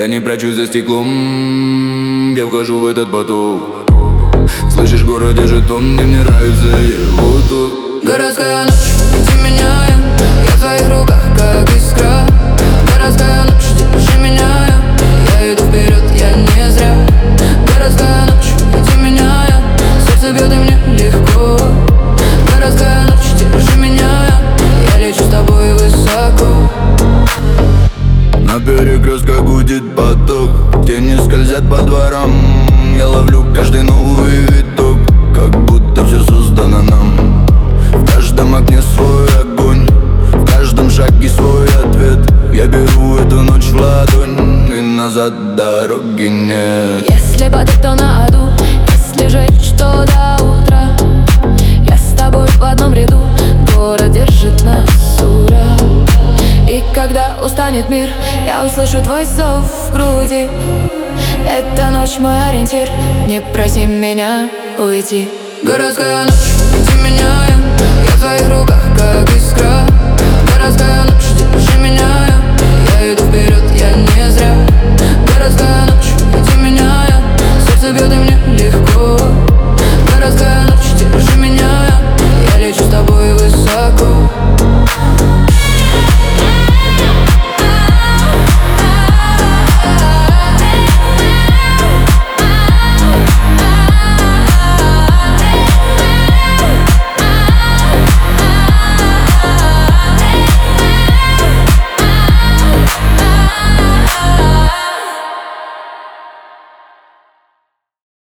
Я не прячусь за стеклом, я вхожу в этот поток. Слышишь, в городе жетон, мне не нравится его тут. Городская ночь, держи меня, я в твоих руках, как искра. Городская ночь, держи меня, я иду вперед, я не зря. Городская ночь, держи меня, сердце бьет и мне легко. Городская ночь, держи меня, я лечу с тобой высоко. На перекрестках гудит поток, тени скользят по дворам. Я ловлю каждый новый виток, как будто все создано нам. В каждом окне свой огонь, в каждом шаге свой ответ. Я беру эту ночь в ладонь, и назад дороги нет. Если падать, то на аду, если жечь, то до утра. Я с тобой в одном ряду, город держит нас, ура. И когда устанет мир, я услышу твой зов в груди. Эта ночь мой ориентир, не проси меня уйти. Городская ночь, держи меня, я в твоих руках,